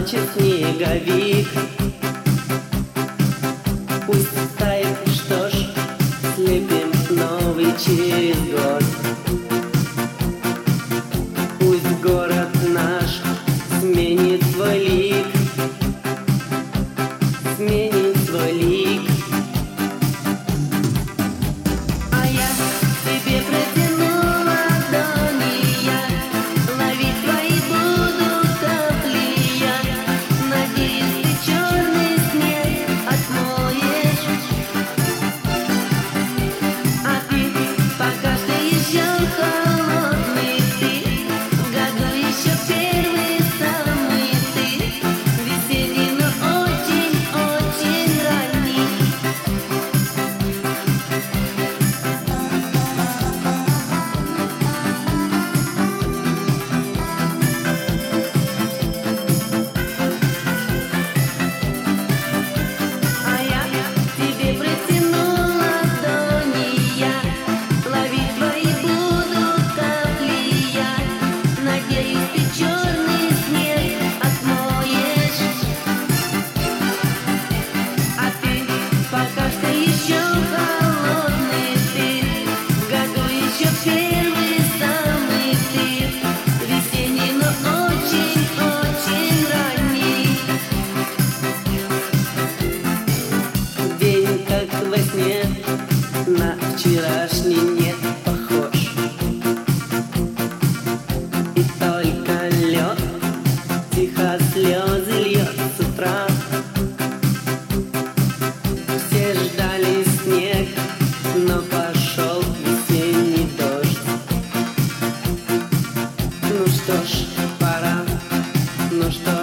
плачет снеговик. Пусть тает, что ж, слепим новый через год. Пусть город наш сменит свой лик, сменит свой лик. А я тебе протяну ладони, я ловить твои буду капли, я надеюсь, ты черный снег отмоешь. А ты пока что еще холодный, ты в году еще первый самый, ты весенний, но очень-очень ранний. А я тебе протяну ладони, я ловить твои буду капли, я надеюсь, ты черный снег отмоешь. А ты пока что еще холодный, ты в году еще первый самый, ты весенний, но очень-очень ранний. День как во сне, на вчерашний не похож. И только лед тихо слезы льет с утра. Все ждали снег, но пошел весенний дождь. Ну что ж, пора, ну что